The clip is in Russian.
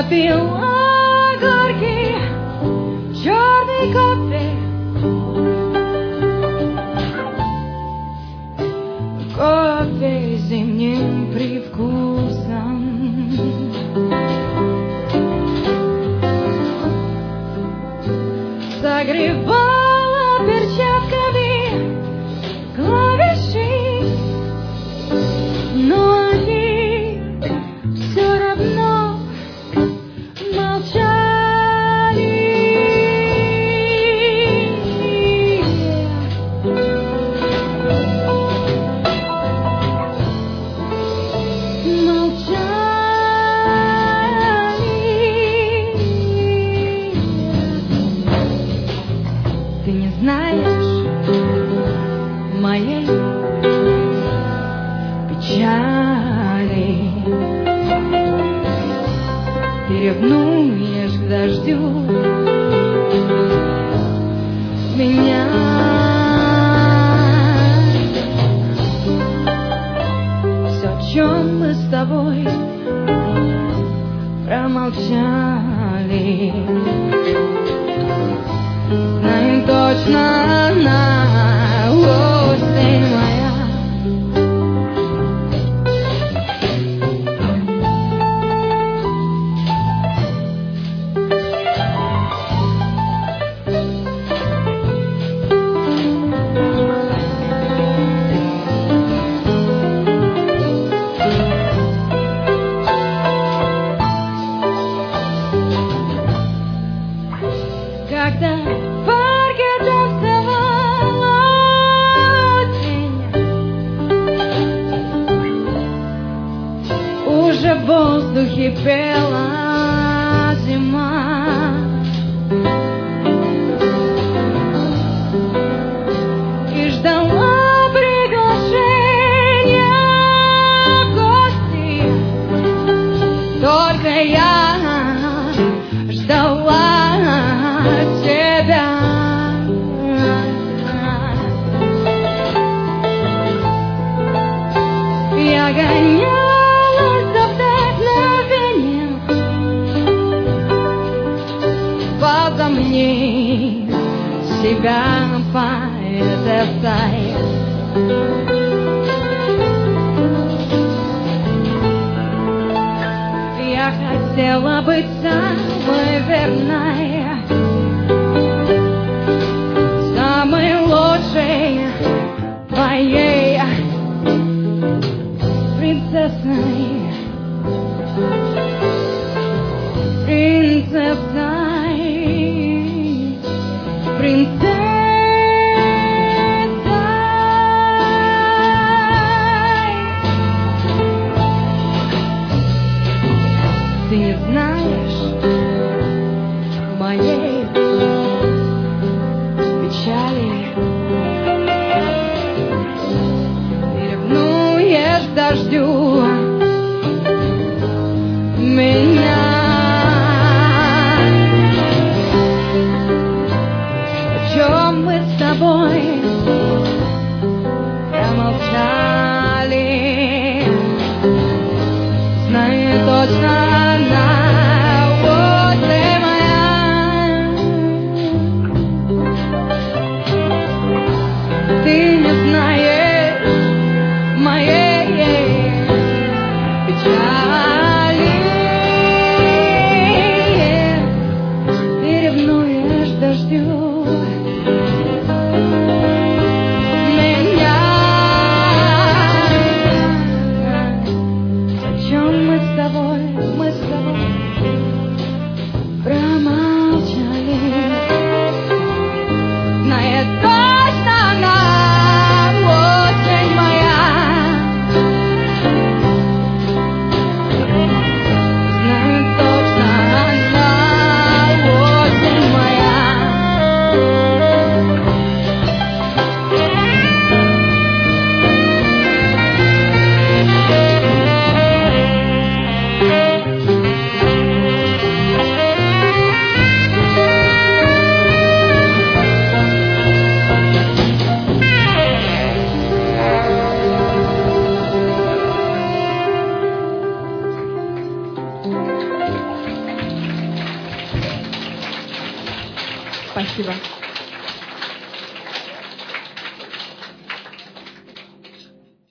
Я пила горький черный кофе, кофе с зимним привкусом. Согревала перчатками клавиши, но они все равно молчали. Ты не знаешь моей печали, ты ревнуешь к дождю меня. Все, о чем мы с тобой промолчали, знаю точно, она осень моя. Когда в парке танцевала осень, уже в воздухе пела зима. И ждала приглашения в гости, только я ждала тебя. Я гонялась за вдохновением, возомни себя поэтессой. Я хотела быть самой верной, самой лучшей твоей принцессой, принцессой, принцессой. Ты не знаешь моей печали, ты ревнуешь к дождю меня. О чем мы с тобой промолчали, знаю точно, она осень моя. Ты не знаешь моей печали, ты ревнуешь к дождю меня. О чем мы с тобой промолчали, знает точно она осень моя. Знает точно она осень моя. Спасибо.